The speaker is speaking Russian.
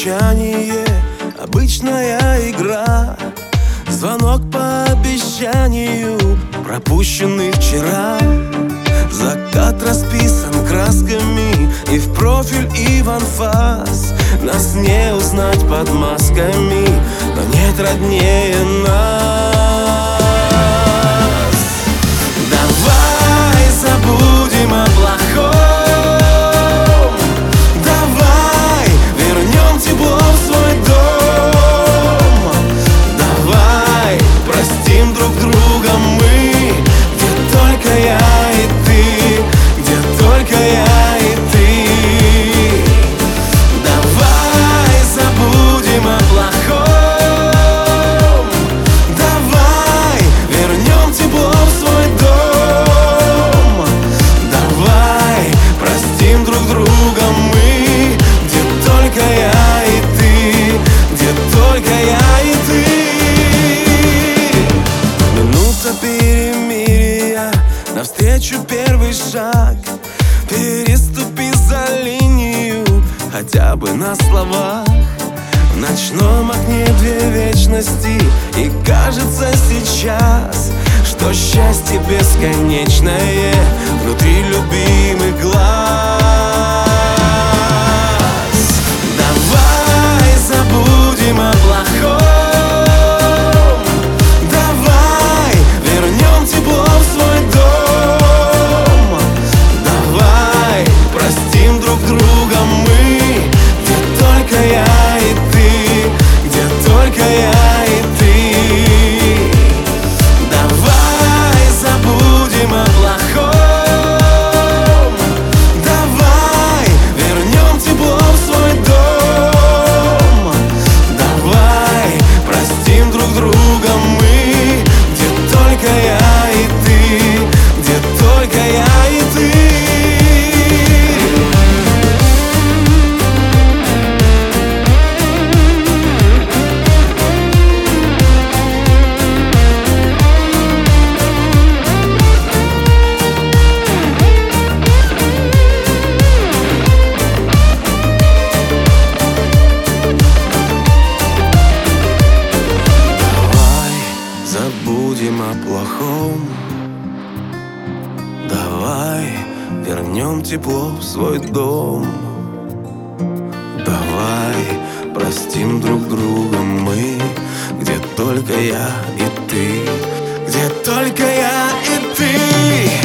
молчание, обычная игра. Звонок по обещанию, пропущенный вчера. Закат расписан красками и в профиль, и в анфас. Нас не узнать под масками, но нет роднее нас. Давай забудем о плохом, давай вернем тепло в свой дом. Давай простим друг друга мы, где только я и ты, где только я и ты. Давай забудем о плохом, давай вернем тепло в свой дом. Давай простим друг друга мы, где только я и ты, где только я и ты. Минута перемирия, навстречу первый шаг. Переступи за линию, хотя бы на словах. В ночном окне две вечности, и кажется сейчас, что счастье бесконечное внутри любимых глаз. Давай забудем о плохом, давай вернем тепло в свой дом. Давай простим друг друга мы, где только я и ты, где только я и ты. Давай забудем о плохом, давай вернем тепло в свой дом. Давай простим друг друга мы, где только я и ты, где только я и ты. Забудем о плохом, давай вернем тепло в свой дом. Давай простим друг друга мы, где только я и ты, где только я и ты.